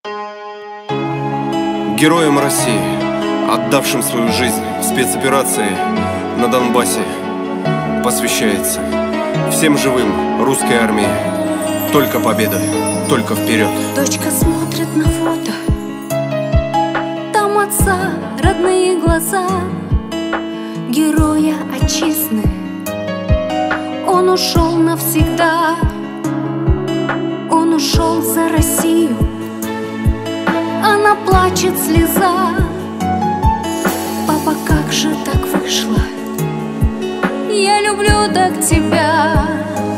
Героям России, отдавшим свою жизнь в спецоперации на Донбассе, посвящается. Всем живым русской армии только победа, только вперед. Дочка смотрит на фото, там отца родные глаза, героя отчизны. Он ушел навсегда, он ушел за Россию. Она плачет слеза. Папа, как же так вышло? Я люблю так тебя.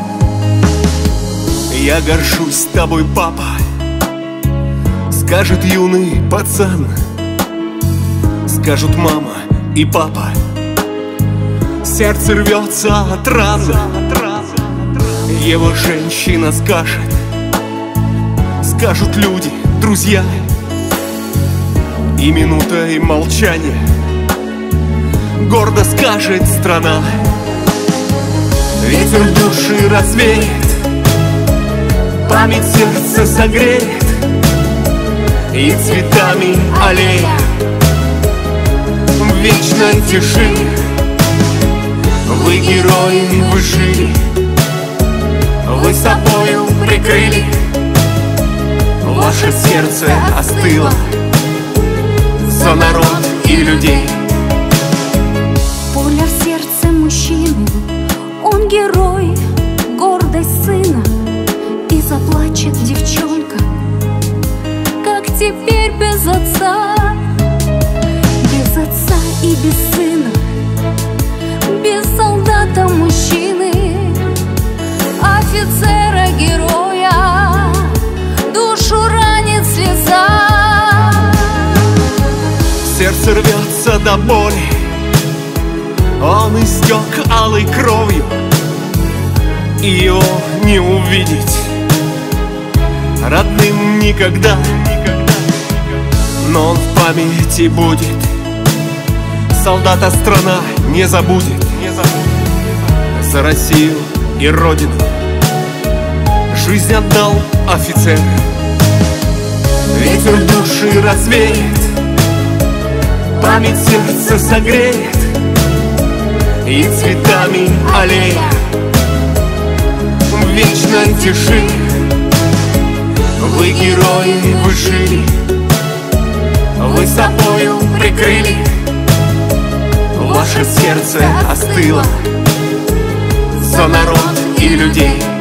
Я горжусь тобой, папа, скажет юный пацан. Скажут мама и папа, сердце рвется от раны. Его женщина скажет, скажут люди, друзья. И минутой молчания гордо скажет страна. Ветер души развеет, память сердца согреет, и цветами аллея в вечной тиши. Вы герои, вы жили, вы собою прикрыли, ваше сердце остыло за народ и людей. Пуля в сердце мужчины, он герой, гордость сына. И заплачет девчонка, как теперь без отца. Без отца и без сына, без солдата мужчины, офицера героя, душу ранит слеза. Сердце рвется до боли, он истек алой кровью, и его не увидеть родным никогда. Но он в памяти будет, солдата страна не забудет. За Россию и Родину жизнь отдал офицер. Ветер души развеет, память сердца согреет, и цветами аллея в вечной тиши. Вы герои, вы жили, вы собою прикрыли, ваше сердце остыло за народ и людей.